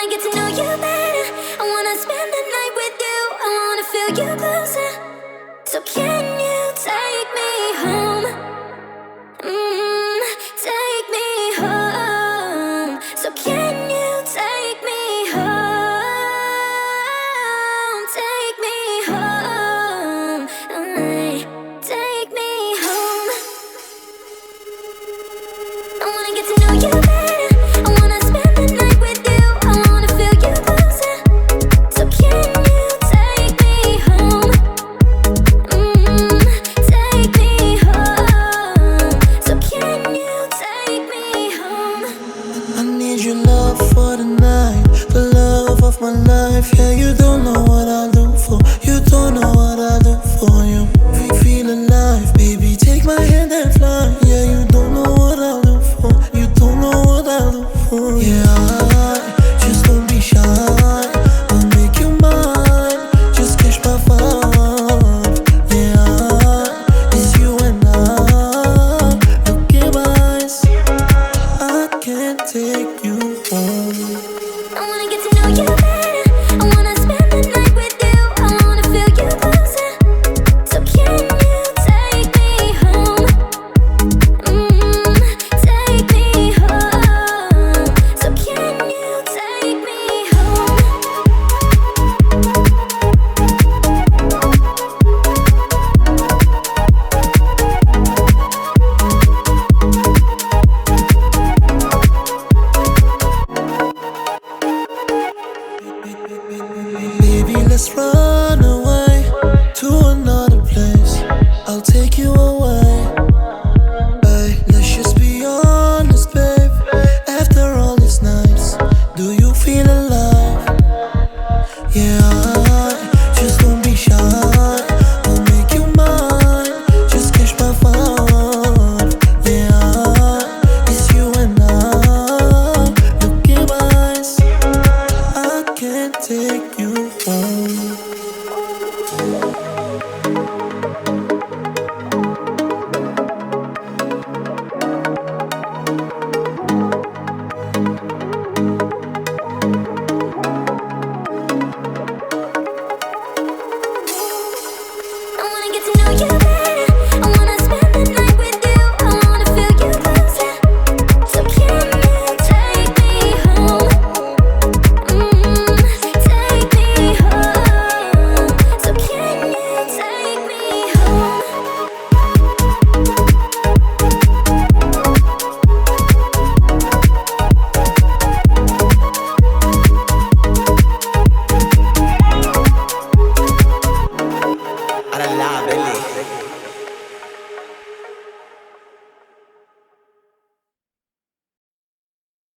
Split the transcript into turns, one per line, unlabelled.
get to know you better. I wanna spend the night with you. I wanna feel you closer. So can you take me home? Take me home. So can you take me home? Take me home. Take me home. I wanna get to know you better. I wanna spend the night with you. I wanna feel you closer. So can you take me home? Take me home. So can you take me home?
I need your love for the night, the love of my life. Yeah, you don't know what